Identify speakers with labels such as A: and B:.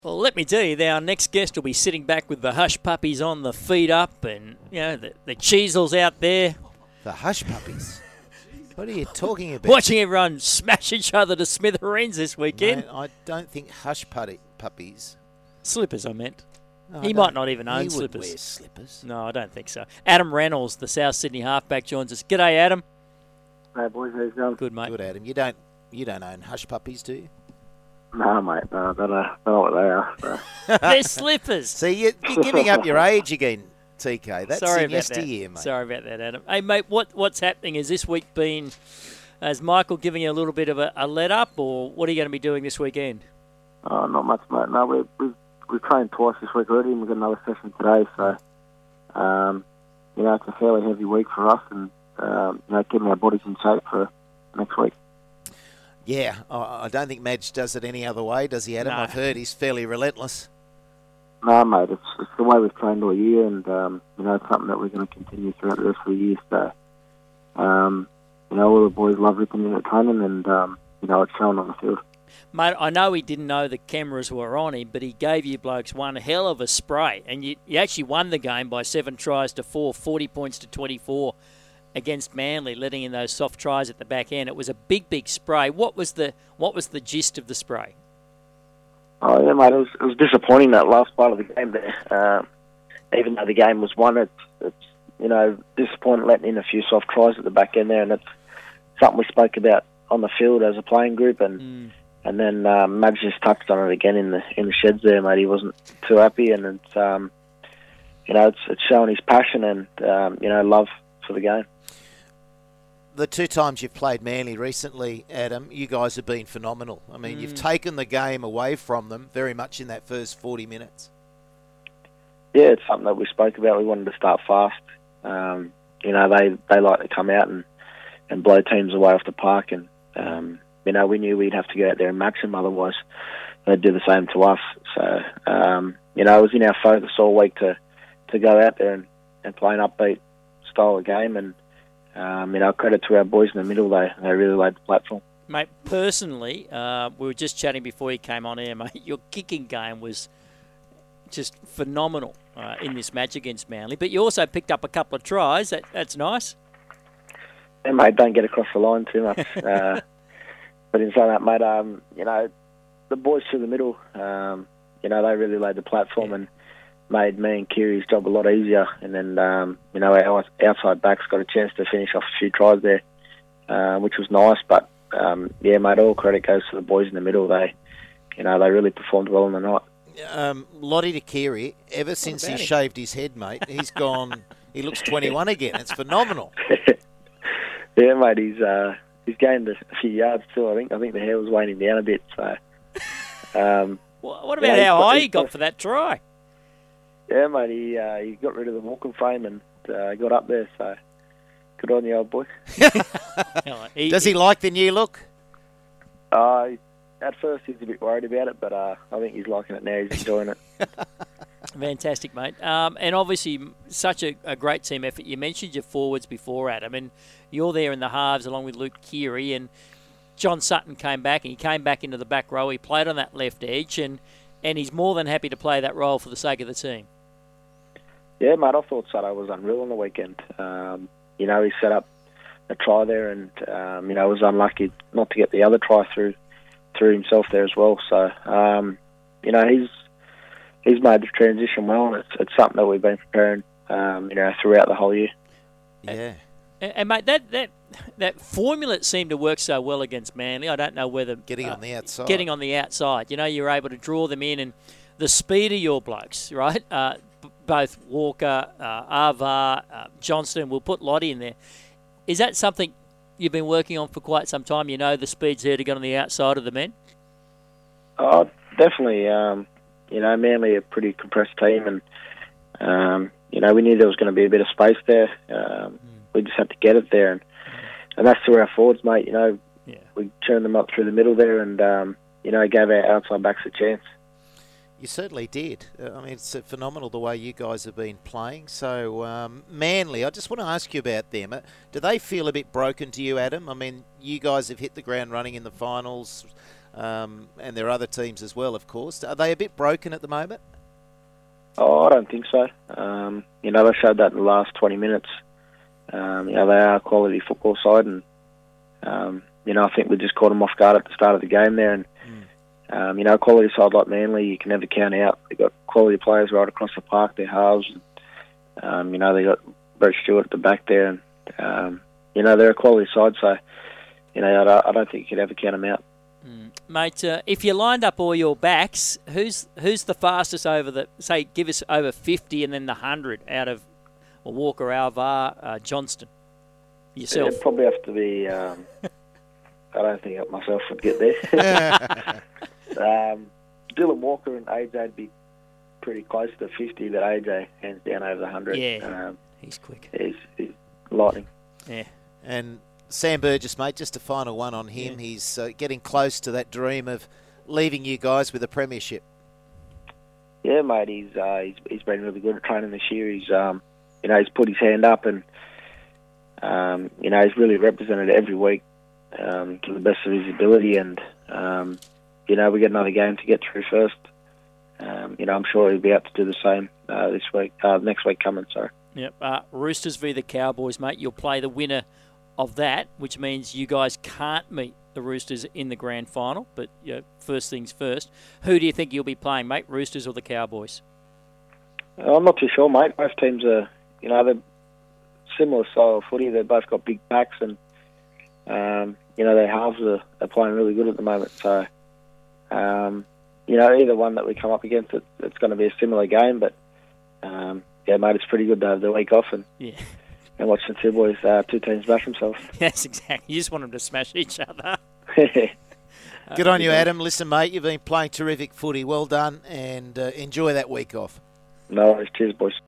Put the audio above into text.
A: Well, let me tell you, our next guest will be sitting back with the hush puppies on the feet up and, the cheesels out there.
B: The hush puppies? What are you talking about?
A: Watching everyone smash each other to smithereens this weekend.
B: Mate, I don't think hush puppies.
A: Slippers, I meant.
B: No,
A: He might not even own
B: he would
A: slippers.
B: wear slippers.
A: No, I don't think so. Adam Reynolds, the South Sydney halfback, joins us. G'day, Adam.
C: Hey boys, how's it going?
A: Good, mate.
B: Good, Adam. You don't own hush puppies, do you?
C: No, mate, no, I don't know what they are. So.
A: They're slippers.
B: See, you're giving up your age again, TK. That's
A: Sorry
B: in
A: about
B: yesteryear,
A: that.
B: mate.
A: Sorry about that, Adam. Hey, mate, what's happening? Has this week been, has Michael giving you a little bit of a let up, or what are you going to be doing this weekend?
C: Oh, not much, mate. No, we've trained twice this week already, and we've got another session today. So, it's a fairly heavy week for us, and getting our bodies in shape for next week.
B: Yeah, I don't think Madge does it any other way, does he, Adam?
A: No.
B: I've heard he's fairly relentless.
C: No, mate, it's the way we've trained all year, and it's something that we're going to continue throughout the rest of the year. So, all the boys love ripping in at training, and it's showing on the field.
A: Mate, I know he didn't know the cameras were on him, but he gave you blokes one hell of a spray, and you actually won the game by 7 tries to 4, 40 points to 24 against Manly, letting in those soft tries at the back end. It was a big spray. What was the gist of the spray?
C: Oh yeah, mate, it was disappointing that last part of the game there. Even though the game was won, it's disappointing letting in a few soft tries at the back end there, and it's something we spoke about on the field as a playing group, and then Madge just touched on it again in the sheds there, mate. He wasn't too happy, and it's showing his passion and love for the game.
B: The 2 times you've played Manly recently, Adam, you guys have been phenomenal. I mean, you've taken the game away from them very much in that first 40 minutes.
C: Yeah, it's something that we spoke about. We wanted to start fast. They like to come out and blow teams away off the park, and we knew we'd have to go out there and match them, otherwise they'd do the same to us. So, it was in our focus all week to go out there and play an upbeat style of game, and credit to our boys in the middle, they really laid the platform.
A: Mate, personally, we were just chatting before you came on air, mate. Your kicking game was just phenomenal in this match against Manly, but you also picked up a couple of tries. That's nice.
C: Yeah, mate, don't get across the line too much. But in saying that, mate, the boys through the middle, they really laid the platform and made me and Kiri's job a lot easier. And then, our outside backs got a chance to finish off a few tries there, which was nice. But, mate, all credit goes to the boys in the middle. They really performed well in the night.
B: Lottie to Kiri, ever since he shaved his head, mate, he's gone, he looks 21 again. It's phenomenal.
C: Yeah, mate, he's gained a few yards too, I think. I think the hair was weighing him down a bit. So,
A: what about how high he got for that try?
C: Yeah, mate, he got rid of the walking frame and got up there, so good on the old boy.
B: Does he like the new look?
C: At first he was a bit worried about it, but I think he's liking it now. He's enjoying it.
A: Fantastic, mate. And obviously such a great team effort. You mentioned your forwards before, Adam, and you're there in the halves along with Luke Keary, and John Sutton came back, and he came back into the back row. He played on that left edge, and he's more than happy to play that role for the sake of the team.
C: Yeah, mate, I thought Sutton was unreal on the weekend. He set up a try there and, was unlucky not to get the other try through himself there as well. So, he's made the transition well, and it's something that we've been preparing, throughout the whole year.
A: Yeah. And mate, that formula seemed to work so well against Manly. I don't know whether...
B: Getting on the outside.
A: You're able to draw them in, and the speed of your blokes, right? Both Walker, Avar, Johnston, we'll put Lottie in there. Is that something you've been working on for quite some time? You know the speed's there to get on the outside of the men?
C: Oh, definitely. Manly are a pretty compressed team, and, we knew there was going to be a bit of space there. We just had to get it there, and that's through our forwards, mate. We turned them up through the middle there and, gave our outside backs a chance.
B: You certainly did. It's phenomenal the way you guys have been playing. So, Manly, I just want to ask you about them. Do they feel a bit broken to you, Adam? I mean, you guys have hit the ground running in the finals. and there are other teams as well, of course. Are they a bit broken at the moment?
C: Oh, I don't think so. They showed that in the last 20 minutes. They are a quality football side, and I think we just caught them off guard at the start of the game there. And a quality side like Manly, you can never count out. They've got quality players right across the park. They're halves. They got Brett Stewart at the back there, and they're a quality side. So, I don't think you could ever count them out.
A: Mate, if you lined up all your backs, who's the fastest over give us over 50 and then the 100 out of Walker, Alvar, Johnston? Yourself?
C: It'd probably have to be, I don't think I myself would get there. Dylan Walker and AJ would be pretty close to 50, but AJ hands down over the 100.
A: Yeah, he's quick.
C: He's lightning.
A: Yeah.
B: And Sam Burgess, mate, just a final one on him. Yeah. He's getting close to that dream of leaving you guys with a premiership.
C: Yeah, mate, he's been really good at training this year. He's he's put his hand up, and he's really represented every week to the best of his ability. And we got another game to get through first. I'm sure he'll be able to do the same next week coming. Sorry.
A: Yep. Roosters v the Cowboys, mate. You'll play the winner of that, which means you guys can't meet the Roosters in the grand final. But first things first. Who do you think you'll be playing, mate? Roosters or the Cowboys?
C: I'm not too sure, mate. Both teams are, they're similar style of footy. They've both got big backs, and their halves are playing really good at the moment. So, either one that we come up against, it's going to be a similar game. But mate, it's pretty good to have the week off and watch the two boys, two teams bash themselves.
A: Yes, exactly. You just want them to smash each other.
B: Good on you, Adam. Listen, mate, you've been playing terrific footy. Well done, and enjoy that week off.
C: No worries. Cheers, boys.